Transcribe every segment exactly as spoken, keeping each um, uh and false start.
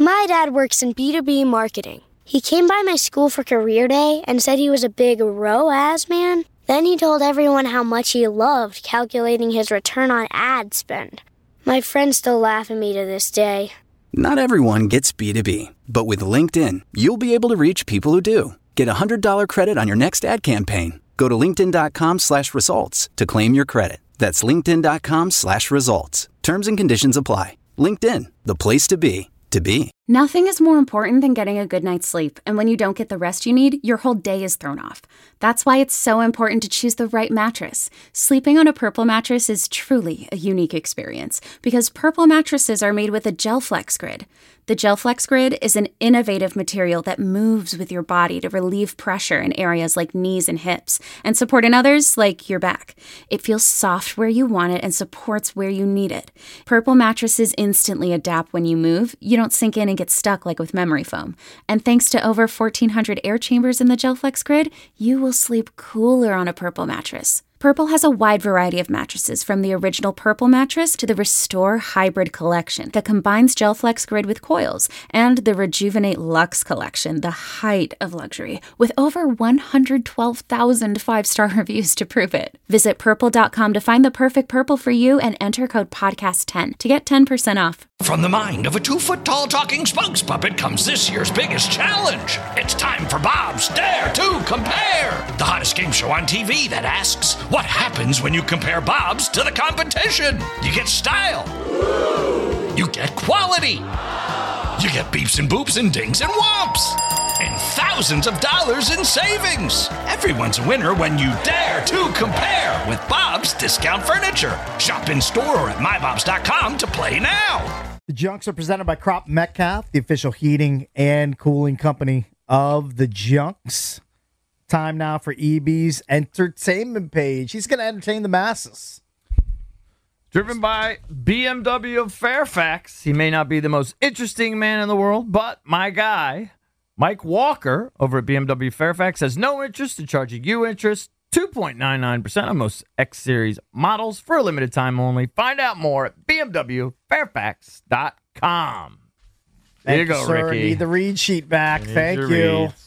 My dad works in B two B marketing. He came by my school for career day and said he was a big R O A S man. Then he told everyone how much he loved calculating his return on ad spend. My friends still laugh at me to this day. Not everyone gets B two B, but with LinkedIn, you'll be able to reach people who do. Get a one hundred dollars credit on your next ad campaign. Go to linkedin.com slash results to claim your credit. That's linkedin.com slash results. Terms and conditions apply. LinkedIn, the place to be, to be. Nothing is more important than getting a good night's sleep, and when you don't get the rest you need, your whole day is thrown off. That's why it's so important to choose the right mattress. Sleeping on a Purple mattress is truly a unique experience, because Purple mattresses are made with a GelFlex Grid. The GelFlex Grid is an innovative material that moves with your body to relieve pressure in areas like knees and hips, and support in others like your back. It feels soft where you want it and supports where you need it. Purple mattresses instantly adapt when you move. You don't sink in and get stuck like with memory foam. And thanks to over fourteen hundred air chambers in the GelFlex Grid, you will sleep cooler on a Purple mattress. Purple has a wide variety of mattresses, from the original Purple mattress to the Restore Hybrid collection that combines GelFlex Grid with coils, and the Rejuvenate Luxe collection, the height of luxury, with over one hundred twelve thousand five-star reviews to prove it. Visit purple dot com to find the perfect Purple for you and enter code podcast ten to get ten percent off. From the mind of a two-foot-tall talking spokes puppet comes this year's biggest challenge. It's time for Bob's Dare to Compare, the hottest game show on T V that asks, what happens when you compare Bob's to the competition? You get style. You get quality. You get beeps and boops and dings and whomps. And thousands of dollars in savings. Everyone's a winner when you dare to compare with Bob's Discount Furniture. Shop in store or at my bobs dot com to play now. The Junks are presented by Crop Metcalf, the official heating and cooling company of the Junks. Time now for E B's entertainment page. He's going to entertain the masses. Driven by B M W of Fairfax. He may not be the most interesting man in the world, but my guy, Mike Walker, over at B M W Fairfax, has no interest in charging you interest. two point nine nine percent on most X-Series models for a limited time only. Find out more at b m w fairfax dot com. There Thank you go, you, sir. Ricky. Need the read sheet back. Need Thank your you. reads.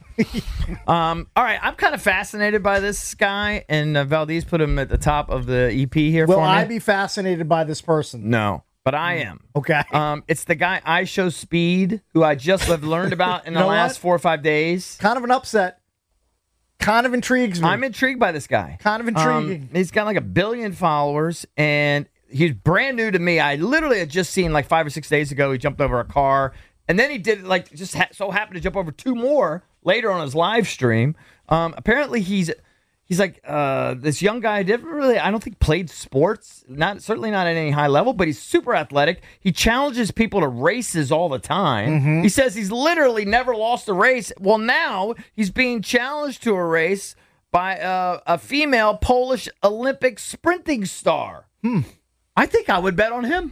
um, all right, I'm kind of fascinated by this guy, and uh, Valdez put him at the top of the E P here Will for me. I be fascinated by this person? No, but I am. Okay. Um, it's the guy I Show Speed, who I just have learned about in the You know last what? four or five days. Kind of an upset. Kind of intrigues me. I'm intrigued by this guy. Kind of intriguing. Um, he's got like a billion followers, and he's brand new to me. I literally had just seen like five or six days ago, he jumped over a car, and then he did like just ha- so happened to jump over two more later on his live stream. Um, apparently he's he's like uh, this young guy. Didn't really, I don't think played sports. Not certainly not at any high level, but he's super athletic. He challenges people to races all the time. Mm-hmm. He says he's literally never lost a race. Well, now he's being challenged to a race by uh, a female Polish Olympic sprinting star. Hmm. I think I would bet on him.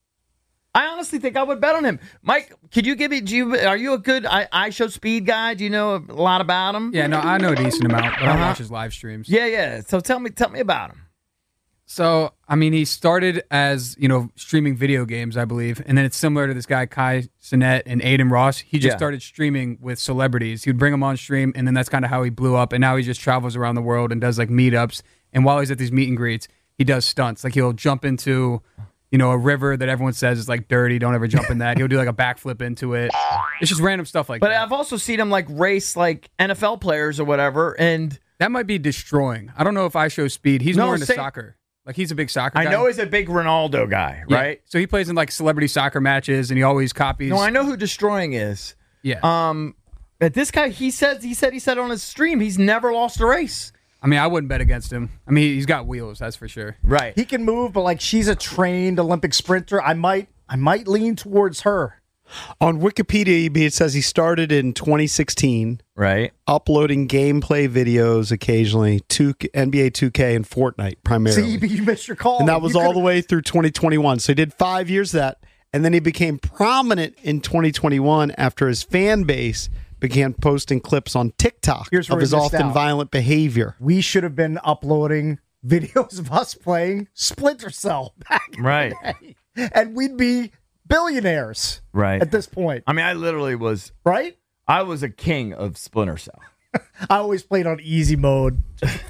I honestly think I would bet on him. Mike, could you give me, do you, are you a good I, I Show Speed guy? Do you know a lot about him? Yeah, no, I know a decent amount, but Uh-huh. I watch his live streams. Yeah, yeah. So tell me, tell me about him. So, I mean, he started as, you know, streaming video games, I believe. And then it's similar to this guy, Kai Cenat and Aiden Ross. He just Yeah. started streaming with celebrities. He would bring them on stream, and then that's kind of how he blew up. And now he just travels around the world and does like meetups. And while he's at these meet and greets, he does stunts. Like he'll jump into, you know, a river that everyone says is like dirty. Don't ever jump in that. He'll do like a backflip into it. It's just random stuff like But that. I've also seen him like race like N F L players or whatever. And That might be destroying. I don't know if I Show Speed. He's No, more into say- soccer. Like he's a big soccer I guy. know he's a big Ronaldo guy, Yeah. right? So he plays in like celebrity soccer matches, and he always copies. No, I know who Destroying is. Yeah. Um, but this guy, he says, he said, he said on his stream, he's never lost a race. I mean, I wouldn't bet against him. I mean, he's got wheels, that's for sure. Right. He can move, but like she's a trained Olympic sprinter. I might, I might lean towards her. On Wikipedia, it says he started in twenty sixteen, Right. uploading gameplay videos occasionally to N B A two K and Fortnite primarily. See, you missed your call. And that was You all could've- the way through twenty twenty-one. So he did five years of that. And then he became prominent in twenty twenty-one after his fan base began posting clips on TikTok Here's where of he his missed often out. violent behavior. We should have been uploading videos of us playing Splinter Cell back in Right. the day. And we'd be billionaires Right. at this point, I mean, I literally was. right? I was a king of Splinter Cell. I always played on easy mode.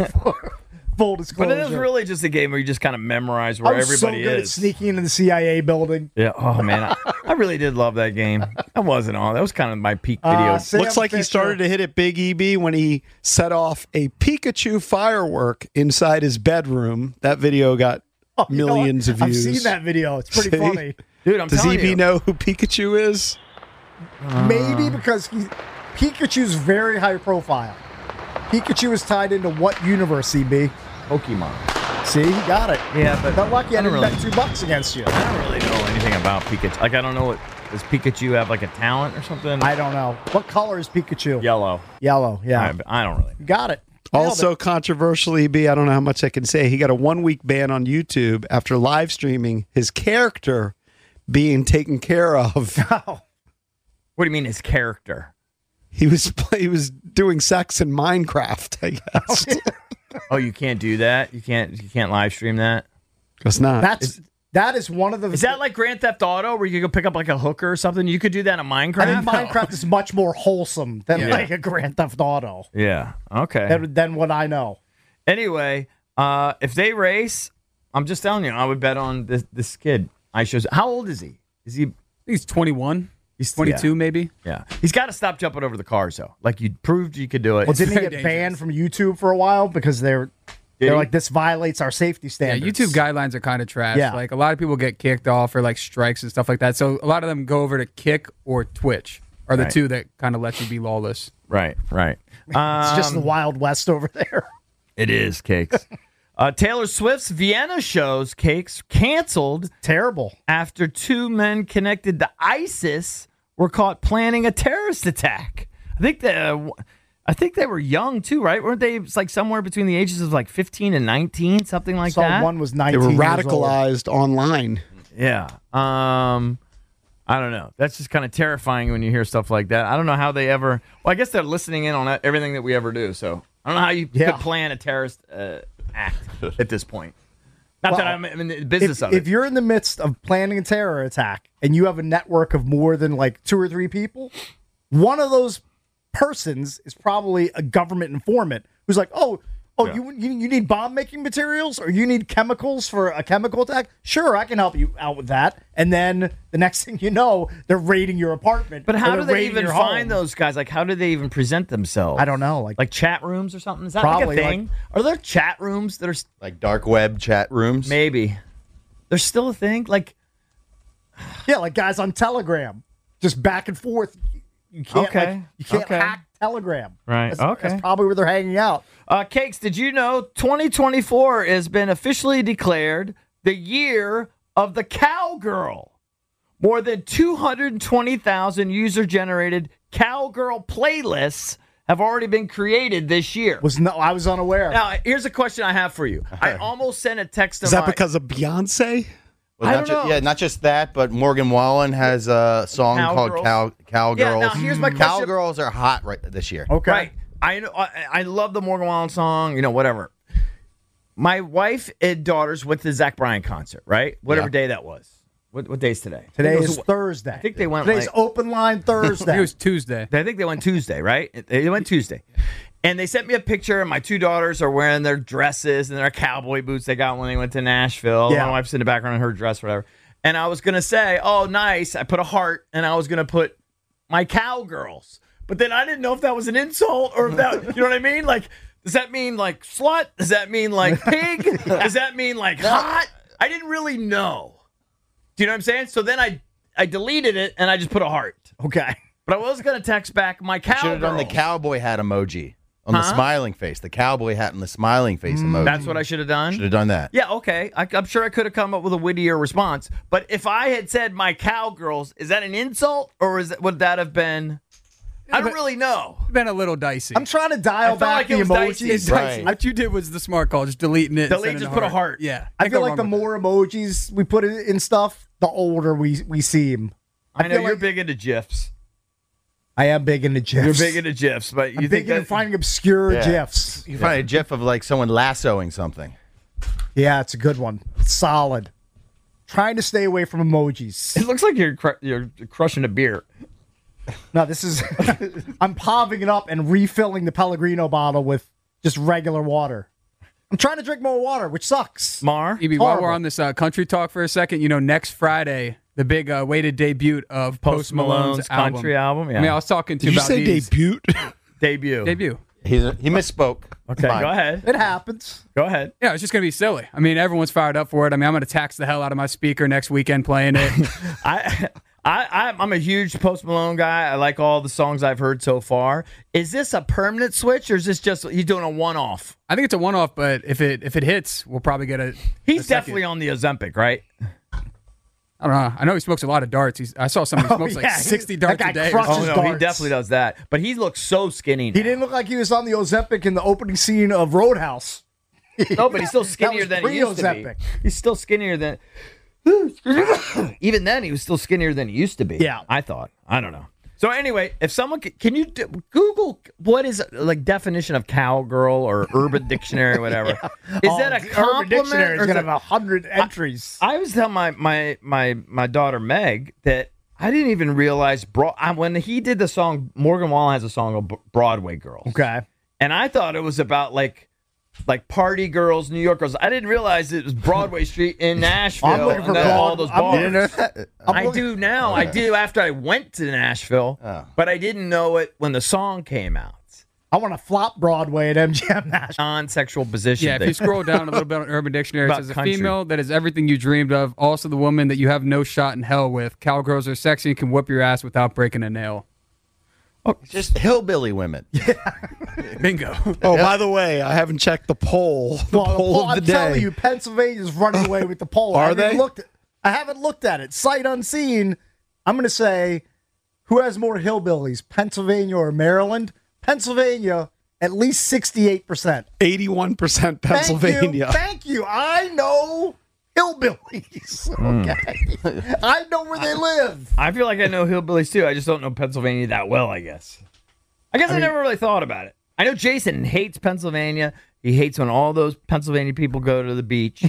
Full disclosure. But it is really just a game where you just kind of memorize where I was everybody so good is. at sneaking into the C I A building. Yeah. Oh man, I, I really did love that game. That wasn't all. That was kind of my peak video. Uh, Sam Looks like he Fisher. started to hit it big, E B, when he set off a Pikachu firework inside his bedroom. That video got Oh, you know what? millions of views. I've seen that video. It's pretty See? funny. Dude, I'm Does telling E B you. know who Pikachu is? Maybe because he, Pikachu's very high profile. Pikachu is tied into what universe, E B? Pokemon. See, he got it. Yeah, but Not lucky I I don't didn't really- bet two bucks against you. I don't really know anything about Pikachu. Like I don't know what does Pikachu have like a talent or something? I don't know. What color is Pikachu? Yellow. Yellow, yeah. I, I don't really. You got it. Nailed Also, it. controversially, E B, I don't know how much I can say. He got a one week ban on YouTube after live streaming his character being taken care of. Oh, What do you mean his character? He was he was doing sex in Minecraft, I guess. Oh, you can't do that. You can't. You can't live stream that. Guess not. that's that is one of the. Is that like Grand Theft Auto, where you could go pick up like a hooker or something? You could do that in Minecraft. I think Minecraft is much more wholesome than Yeah. like a Grand Theft Auto. Yeah. Okay. Than, than what I know. Anyway, uh, if they race, I'm just telling you, I would bet on this this kid. I shows. How old is he? Is he? He's twenty-one. He's twenty-two, yeah. maybe. Yeah. He's got to stop jumping over the cars though. Like you proved you could do it. Well, didn't he very get dangerous. banned from YouTube for a while because they're they're he? like this violates our safety Yeah, standards? YouTube guidelines are kind of trash. Yeah. Like a lot of people get kicked off for like strikes and stuff like that. So a lot of them go over to Kick or Twitch are the Right. two that kind of let you be lawless. Right. Right. It's just the Um, Wild West over there. It is cakes. uh, Taylor Swift's Vienna shows cakes canceled Terrible. after two men connected to ISIS were caught planning a terrorist attack. I think they, uh, I think they were young too, right? Weren't they it's like somewhere between the ages of like fifteen and nineteen, something like Saw that? one was they nineteen. were years old. radicalized online. Yeah. Um, I don't know. That's just kind of terrifying when you hear stuff like that. I don't know how they ever. Well, I guess they're listening in on everything that we ever do. So I don't know how you Yeah. could plan a terrorist uh, act at this point. Not that Well, I'm in the business If, of it. if you're in the midst of planning a terror attack and you have a network of more than like two or three people, one of those persons is probably a government informant who's like, oh, oh, Yeah. you, you you need bomb making materials or you need chemicals for a chemical attack? Sure, I can help you out with that. And then the next thing you know, they're raiding your apartment. But or how they're do they raiding even your find home. those guys? Like, how do they even present themselves? I don't know. Like, Like chat rooms or something? Is that Probably, like a thing? Are there chat rooms that are s- Like dark web chat rooms. maybe? There's still a thing? Like, yeah, like guys on Telegram, just back and forth. You can't Okay, like, you can't okay. hack Telegram. Right, That's, okay. That's probably where they're hanging out. uh, Cakes, did you know twenty twenty-four has been officially declared the year of the cowgirl? More than two hundred twenty thousand user-generated cowgirl playlists have already been created this year. Was no, I was unaware. Now, here's a question I have for you. I almost sent a text to Is that my- because of Beyonce? Well, I not don't ju- know. Yeah, not just that, but Morgan Wallen has a song called Cowgirls. Cow Cowgirls. Yeah, now here's my question. Cowgirls are hot right this year. Okay. Right. I know. I, I love the Morgan Wallen song. You know, whatever. My wife and daughters went to the Zach Bryan concert. Right. Whatever Yeah. day that was. What what day's today? Today I think it is was- Thursday. I think they went. Today's like, open line I Thursday. think it was Tuesday. I think they went Tuesday. Right. They went Tuesday. And they sent me a picture, and my two daughters are wearing their dresses and their cowboy boots they got when they went to Nashville. Yeah. My wife's in the background in her dress, whatever. And I was gonna say, "Oh, nice." I put a heart, and I was gonna put my cowgirls. But then I didn't know if that was an insult or if that, you know what I mean? Like, does that mean like slut? Does that mean like pig? Does that mean like hot? I didn't really know. Do you know what I'm saying? So then I I deleted it and I just put a heart. okay. But I was gonna text back my Should have done the cowgirls. cowboy hat emoji on Huh? the smiling face. The cowboy hat and the smiling face emoji. That's what I should have done. Should have done that. Yeah, okay. I, I'm sure I could have come up with a wittier response. But if I had said my cowgirls, is that an insult or is it, would that have been? I don't really know. Been a little dicey. I'm trying to dial I felt back like the it was dicey. It's emojis. Right. dicey. What you did was the smart call, just deleting it. and Delete, sending just a put a heart. Yeah. I Can't feel go like the wrong with more emojis we put in in stuff, the older we we seem. I, know feel you're like- big into GIFs. I am big into GIFs. You're big into GIFs, but you I'm think big into that finding obscure Yeah. GIFs. You find a gif of like someone lassoing something. Yeah, it's a good one. It's solid. trying to stay away from emojis. It looks like you're cr- you're crushing a beer. No, this is I'm popping it up and refilling the Pellegrino bottle with just regular water. I'm trying to drink more water, which sucks. Mar, E B, while we're on this uh, country talk for a second, you know, next Friday, the big uh, weighted debut of Post, Post Malone's, Malone's album. country album. Yeah. I mean, I was talking to Did you about say these. debut? debut. Debut. He's a, he misspoke. Okay, Fine. go ahead. It happens. Go ahead. Yeah, it's just going to be silly. I mean, everyone's fired up for it. I mean, I'm going to tax the hell out of my speaker next weekend playing it. I, I, I'm a huge Post Malone guy. I like all the songs I've heard so far. Is this a permanent switch, or is this just he's doing a one-off? I think it's a one-off, but if it if it hits, we'll probably get a. He's a second. definitely on the Ozempic, right? I don't know. I know he smokes a lot of darts. He's, I saw somebody Oh, smokes yeah, like he- sixty that darts guy a day. or crushes Oh something. no, he darts. definitely does that. But he looks so skinny. He now. didn't look like he was on the Ozempic in the opening scene of Roadhouse. No, but he's still That skinnier was than he used to be. pre-Ozempic. He's still skinnier than. Even then, he was still skinnier than he used to be. Yeah. I thought. I don't know. So anyway, if someone can, can you do, Google what is like definition of cowgirl or Urban Dictionary or whatever? Is Oh, that a the Urban compliment? Dictionary is or going to is have a hundred entries. I was telling my my my my daughter Meg that I didn't even realize Bro- I, when he did the song. Morgan Wallen has a song called Broadway Girls, okay. and I thought it was about like like party girls, New York girls. I didn't realize it was Broadway Street in Nashville. I'm looking for and then all Broad- those I'm bars. looking- You know that? I looking- do now. I do after I went to Nashville, Oh. but I didn't know it when the song came out. I want to flop Broadway at M G M Nashville. Non-sexual position. Yeah, if thing. you scroll down a little bit on Urban Dictionary, it About says a country. female that is everything you dreamed of, also the woman that you have no shot in hell with. Cowgirls are sexy and can whoop your ass without breaking a nail. Just hillbilly women. Bingo. Oh, by the way, I haven't checked the poll. The Well, the poll poll- of the I'm day. telling you, Pennsylvania's running away with the poll. I Are haven't they? Looked at, I haven't looked at it. Sight unseen, I'm going to say, who has more hillbillies, Pennsylvania or Maryland? Pennsylvania, at least sixty-eight percent. eighty-one percent Pennsylvania. Thank you. Thank you. I know hillbillies. Okay. I know where they live. I feel like I know hillbillies too. I just don't know Pennsylvania that well, I guess. I guess I, never really thought about it. I know Jason hates Pennsylvania. He hates when all those Pennsylvania people go to the beach.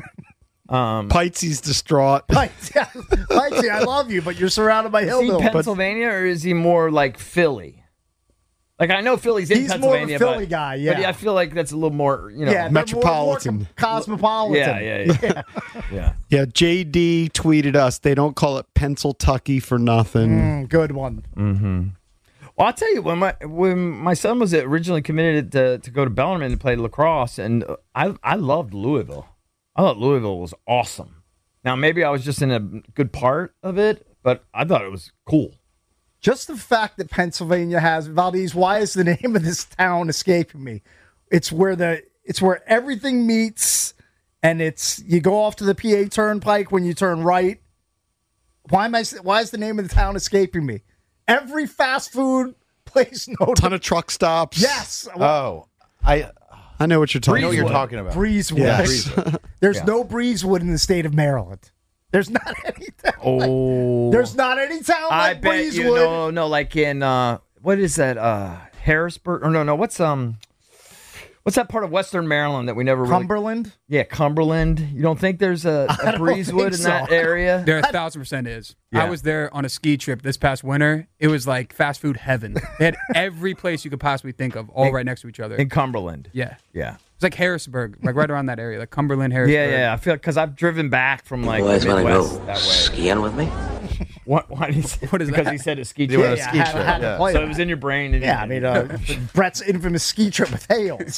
um, Pitesey's distraught. Pikesy, Pikesy, I love you, but you're surrounded by is he hillbillies. Pennsylvania or is he more like Philly? Like, I know Philly's in He's more of a Pennsylvania. Philly but, guy, But yeah. I feel like that's a little more, you know. yeah, they're Metropolitan. More, more cosmopolitan. yeah, yeah, yeah. yeah. Yeah, J D tweeted us. They don't call it Pennsyltucky for nothing. Mm, good one. Well, I'll tell you, when my when my son was originally committed to, to go to Bellarmine to play lacrosse, and I I loved Louisville. I thought Louisville was awesome. Now, maybe I was just in a good part of it, but I thought it was cool. Just the fact that Pennsylvania has Valdez, why is the name of this town escaping me? It's where the it's where everything meets, and it's you go off to the P A Turnpike when you turn right. Why am I? Why is the name of the town escaping me? Every fast food place, no Ton of truck stops. yes, Oh, I I know what you're I talking know what you're about. talking about. Breezewood. Yes. There's Yeah. no Breezewood in the state of Maryland. There's not any town. Oh, There's not any town I like bet Breezewood. you know, no, like in uh, what is that? Uh, Harrisburg? Or no, no, what's um, what's that part of Western Maryland that we never really? Cumberland. Yeah, Cumberland. You don't think there's a, I a don't Breezewood think in so. that area? There a thousand percent is. Yeah. I was there on a ski trip this past winter. It was like fast food heaven. They had every place you could possibly think of, all In- right next to each other. In Cumberland. yeah. Yeah. It's like Harrisburg, like right around that area, like Cumberland, Harrisburg. Yeah, yeah. I feel because I've driven back from like Boys the want to Midwest go that way. skiing with me? What? Why did he say, What is because that? he said a ski They trip. went on a Yeah, ski I had- trip. I had to yeah. play So that. it was in your brain. And Yeah, I mean, uh, Brett's infamous ski trip with Hales.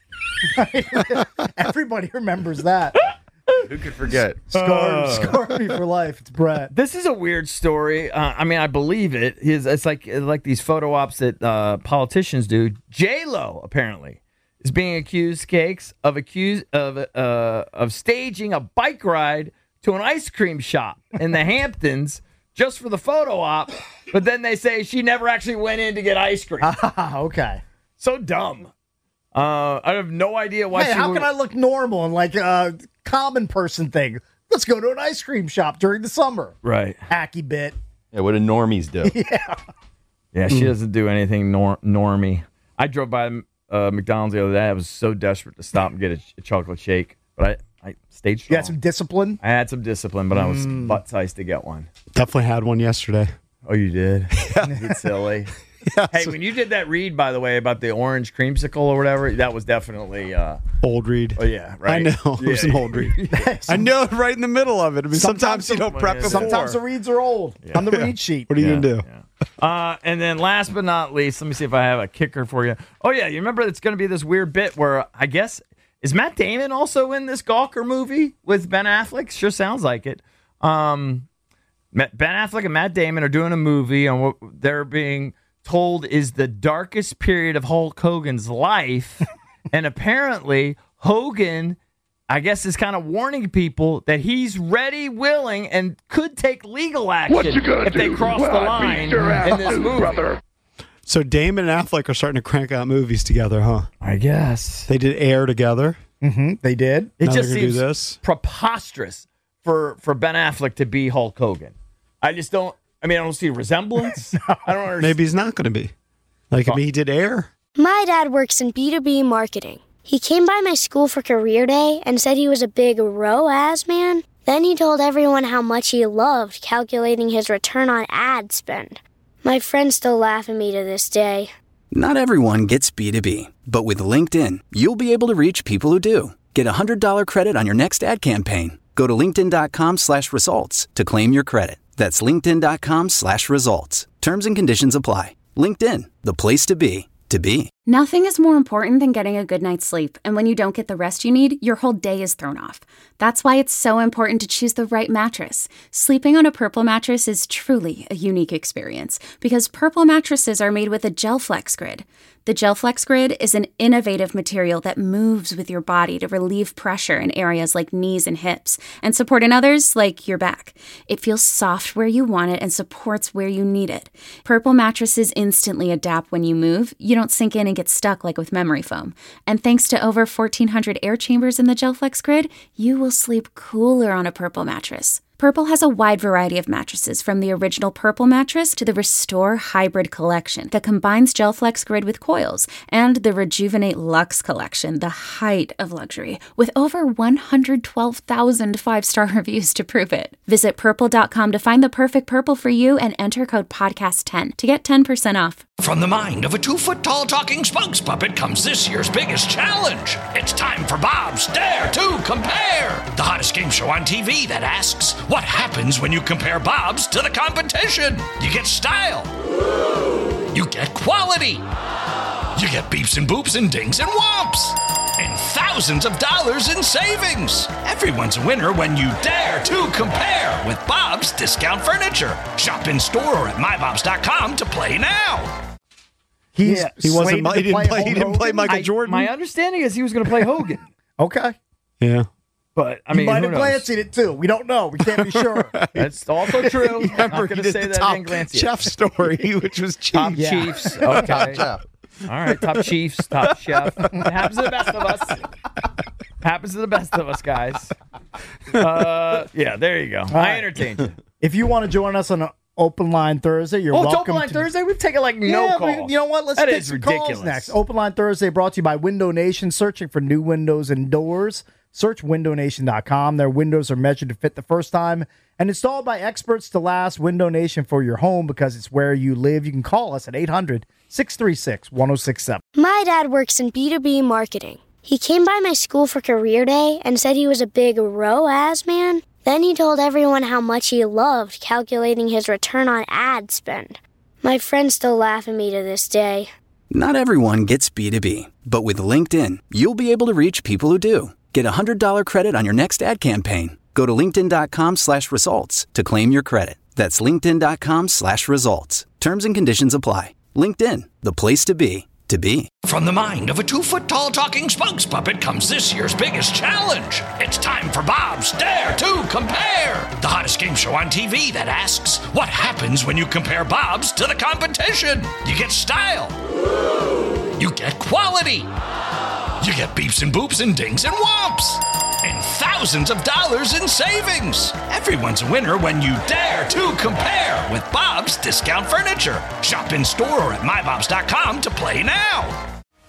Everybody remembers that. Who could forget? Scar, scar me for life. It's Brett. This is a weird story. Uh, I mean, I believe it. His, it's like like these photo ops that uh, politicians do. J Lo apparently is being accused, cakes of accused of uh, of staging a bike ride to an ice cream shop in the Hamptons just for the photo op. But then they say she never actually went in to get ice cream. Ah, okay. So dumb. Uh, I have no idea why. Hey, she how would- can I look normal and like a common person thing? Let's go to an ice cream shop during the summer. Right. Hacky bit. Yeah, what do normies do? Yeah, she doesn't do anything nor- normy. I drove by uh, McDonald's the other day. I was so desperate to stop and get a, a chocolate shake, but I stayed strong. You had some discipline? I had some discipline, but I was Mm. butt sized to get one. Definitely had one yesterday. Oh, you did? It's silly. Yeah, Hey, so- when you did that read, by the way, about the orange creamsicle or whatever, that was definitely uh, old read. Oh yeah, right. I know. It was Yeah. an old read. I know it right in the middle of it. I mean, sometimes, Sometimes you don't some- prep before. Sometimes the reads are old on the read sheet. What are you Yeah, going to do? yeah. Uh, and then last but not least, let me see if I have a kicker for you. Oh yeah, you remember it's going to be this weird bit where I guess is Matt Damon also in this Gawker movie with Ben Affleck? Sure sounds like it. Um, Ben Affleck and Matt Damon are doing a movie on what they're being told is the darkest period of Hulk Hogan's life. And apparently Hogan, I guess, is kind of warning people that he's ready, willing, and could take legal action if they cross the line in this movie. So Damon and Affleck are starting to crank out movies together, huh? I guess. They did Air together. Mm-hmm, they did. It Now just they're gonna do seems this. preposterous for, for Ben Affleck to be Hulk Hogan. I just don't, I mean, I don't see a resemblance. I don't understand. Maybe he's not going to be. Like, I mean, he did Air. My dad works in B two B marketing. He came by my school for career day and said he was a big R O A S man. Then he told everyone how much he loved calculating his return on ad spend. My friends still laugh at me to this day. Not everyone gets B two B, but with LinkedIn, you'll be able to reach people who do. Get a one hundred dollars credit on your next ad campaign. Go to linkedin.com slash results to claim your credit. That's linkedin.com slash results. Terms and conditions apply. LinkedIn, the place to be, to be. Nothing is more important than getting a good night's sleep, and when you don't get the rest you need, your whole day is thrown off. That's why it's so important to choose the right mattress. Sleeping on a Purple mattress is truly a unique experience because Purple mattresses are made with a GelFlex Grid. The GelFlex Grid is an innovative material that moves with your body to relieve pressure in areas like knees and hips and support in others like your back. It feels soft where you want it and supports where you need it. Purple mattresses instantly adapt when you move. You don't sink in and get stuck like with memory foam. And thanks to over fourteen hundred air chambers in the GelFlex Grid, you will sleep cooler on a Purple mattress. Purple has a wide variety of mattresses, from the original Purple mattress to the Restore Hybrid collection that combines GelFlex Grid with coils, and the Rejuvenate Luxe collection, the height of luxury, with over one hundred twelve thousand five-star reviews to prove it. Visit purple dot com to find the perfect Purple for you and enter code podcast ten to get ten percent off. From the mind of a two-foot-tall talking spokes puppet comes this year's biggest challenge. It's time for Bob's Dare to Compare, the hottest game show on T V that asks, what happens when you compare Bob's to the competition? You get style. You get quality. You get beeps and boops and dings and whomps. And thousands of dollars in savings. Everyone's a winner when you dare to compare with Bob's Discount Furniture. Shop in store or at my bobs dot com to play now. He's Yeah, He wasn't. slated to He didn't play. He Hulk didn't play Hogan? Michael I- Jordan. My understanding is he was going to play Hogan. Okay. yeah. But, I I mean, might who have knows? glanced at it too. We don't know. We can't be sure. That's also true. I'm not Remember, going he to did say the that I top didn't glance at it. chef story, which was cheap. Top Yeah. Chiefs. Okay. Chef. All right. Top Chiefs. Top Chef. It happens to the best of us. Happens to the best of us, guys. Uh, yeah, there you go. I right. entertained you. If you want to join us on an open line Thursday, you're Oh, it's welcome. Open Line to- Thursday? We've taken like no yeah, calls. we- you know what? Let's That take is some ridiculous. calls next. Open Line Thursday brought to you by Window Nation. Searching for new windows and doors. Search window nation dot com. Their windows are measured to fit the first time and installed by experts to last. Window Nation for your home because it's where you live. You can call us at eight hundred, six three six, one oh six seven. My dad works in B two B marketing. He came by my school for career day and said he was a big R O A S man. Then he told everyone how much he loved calculating his return on ad spend. My friends still laugh at me to this day. Not everyone gets B two B, but with LinkedIn, you'll be able to reach people who do. Get a one hundred dollars credit on your next ad campaign. Go to linkedin.com slash results to claim your credit. That's linkedin.com slash results. Terms and conditions apply. LinkedIn, the place to be, to be. From the mind of a two-foot-tall talking spokes puppet comes this year's biggest challenge. It's time for Bob's Dare to Compare, the hottest game show on T V that asks, what happens when you compare Bob's to the competition? You get style. You get quality. You get beeps and boops and dings and whomps. And thousands of dollars in savings. Everyone's a winner when you dare to compare with Bob's Discount Furniture. Shop in store or at my bobs dot com to play now.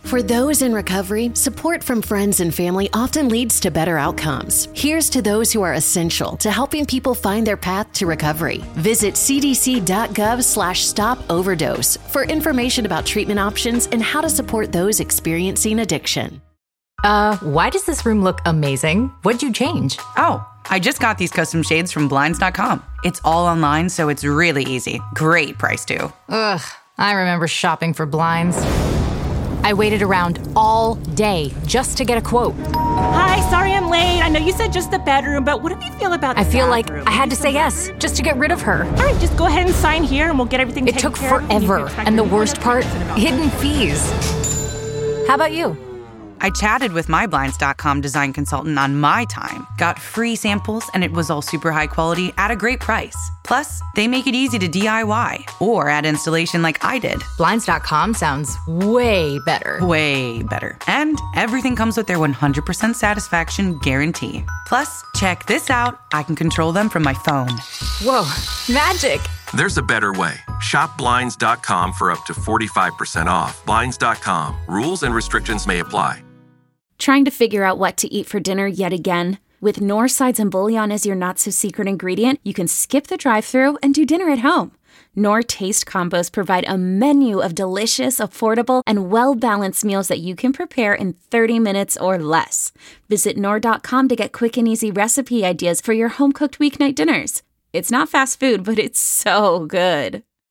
For those in recovery, support from friends and family often leads to better outcomes. Here's to those who are essential to helping people find their path to recovery. Visit cdc.gov slash stop overdose for information about treatment options and how to support those experiencing addiction. Uh, why does this room look amazing? What'd you change? Oh, I just got these custom shades from Blinds dot com. It's all online, so it's really easy. Great price, too. Ugh, I remember shopping for blinds. I waited around all day just to get a quote. Hi, sorry I'm late. I know you said just the bedroom, but what do you feel about the I feel bathroom? like I had to say yes just to get rid of her. All right, just go ahead and sign here and we'll get everything It taken took care of. forever, and the worst part, hidden fees. How about you? I chatted with my Blinds dot com design consultant on my time, got free samples, and it was all super high quality at a great price. Plus, they make it easy to D I Y or add installation like I did. Blinds dot com sounds way better. Way better. And everything comes with their one hundred percent satisfaction guarantee. Plus, check this out. I can control them from my phone. Whoa, magic. There's a better way. Shop Blinds dot com for up to forty-five percent off. Blinds dot com. Rules and restrictions may apply. Trying to figure out what to eat for dinner yet again? With Knorr sides and bouillon as your not-so-secret ingredient, you can skip the drive-thru and do dinner at home. Knorr Taste Combos provide a menu of delicious, affordable, and well-balanced meals that you can prepare in thirty minutes or less. Visit Knorr dot com to get quick and easy recipe ideas for your home-cooked weeknight dinners. It's not fast food, but it's so good.